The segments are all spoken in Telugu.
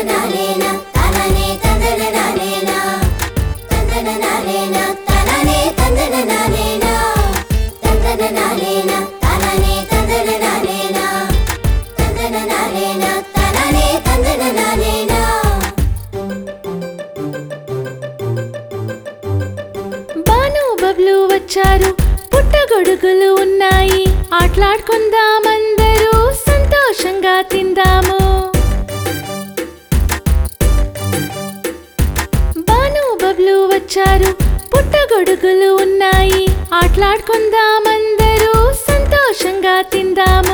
బాను బబ్లు వచ్చారు, పుట్టగొడుగులు ఉన్నాయి, ఆటలాడుకుందామందరూ సంతోషంగా తిందాము. బాను బబ్లు వచ్చారు, పుట్టగొడుగులు ఉన్నాయి, ఆటలాడుకుందామందరూ సంతోషంగా తిందాము.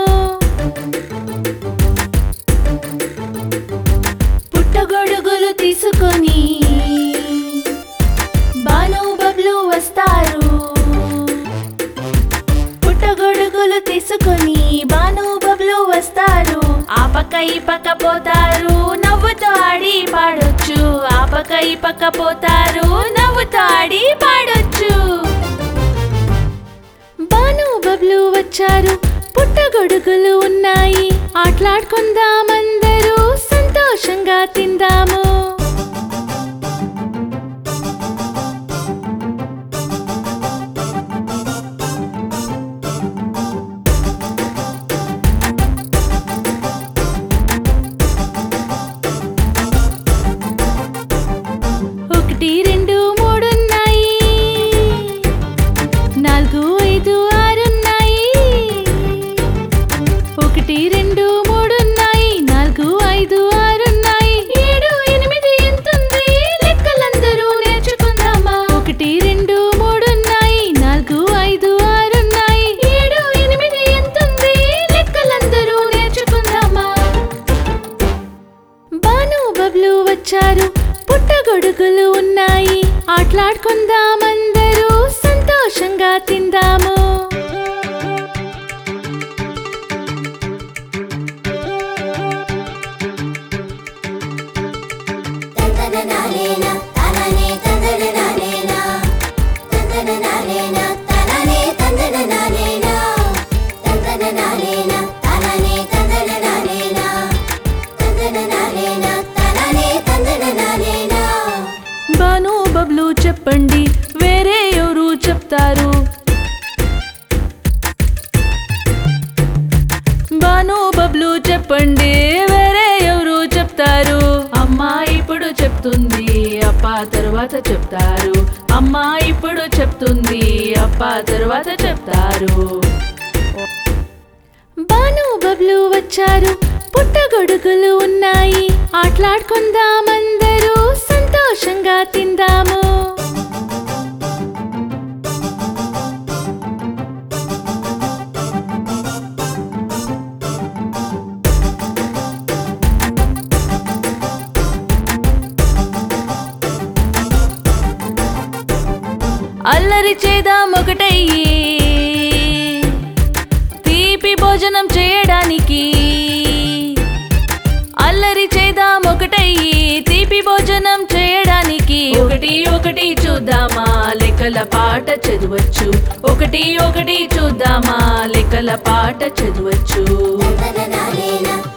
పుట్టగొడుగులు తీసుకొని బాను బబ్లు వస్తారు. పుట్టగొడుగులు తీసుకొని బాను బబ్లు వస్తారు. ఆ పక్క ఈ పక్క పోతారు, నవ్వుతో ఆడి పాడొచ్చు. ఆ పక్క ఈ పక్క పోతారు, నవ్వుతో ఆడి పాడొచ్చు. బాను బబ్లు వచ్చారు, పుట్టగొడుగులు ఉన్నాయి, ఆటలాడుకుందామందరూ సంతోషంగా తిందాము. ఒకటి రెండు మూడున్నాయి, నాలుగు ఐదు ఆరున్నాయి. ఒకటి రెండు మూడున్నాయి, నాలుగు ఐదు ఆరున్నాయి. ఏడు ఎనిమిది ఎంతుంది, లెక్కలందరూ నేర్చుకుందామా. ఒకటి రెండు మూడున్నాయి, నాలుగు ఐదు ఆరున్నాయి. ఏడు ఎనిమిది ఎంతుంది, లెక్కలందరూ నేర్చుకుందామా. బాను బబ్లు వచ్చారు, పుట్టగొడుగులు ఉన్నాయి, ఆటలాడుకుందామందరూ సంతోషంగా తిందాము. బాను బబ్లు చెప్పండి, వేరే ఎవరు చెప్తారు? బాను బబ్లు చెప్పండి, వేరే ఎవరు చెప్తారు? అమ్మ ఇప్పుడు చెప్తుంది, అప్ప తరువాత చెప్తారు. అమ్మ ఇప్పుడు చెప్తుంది, అప్ప తరువాత చెప్తారు. బాను బబ్లు వచ్చారు, పుట్టగొడుగులు ఉన్నాయి, ఆటలాడుకుందామందరూ సంతోషంగా తిందాము. అల్లరి చేద్దాం ఒకటయ్యి, తీపి భోజనం చేయడానికి. అల్లరి చేద్దాం ఒకటయ్యి, తీపి భోజనం చేయడానికి. ఒకటి ఒకటి చూద్దామా, లెక్కల పాట చదవచ్చు. ఒకటి ఒకటి చూద్దామా, లెక్కల పాట చదవచ్చు.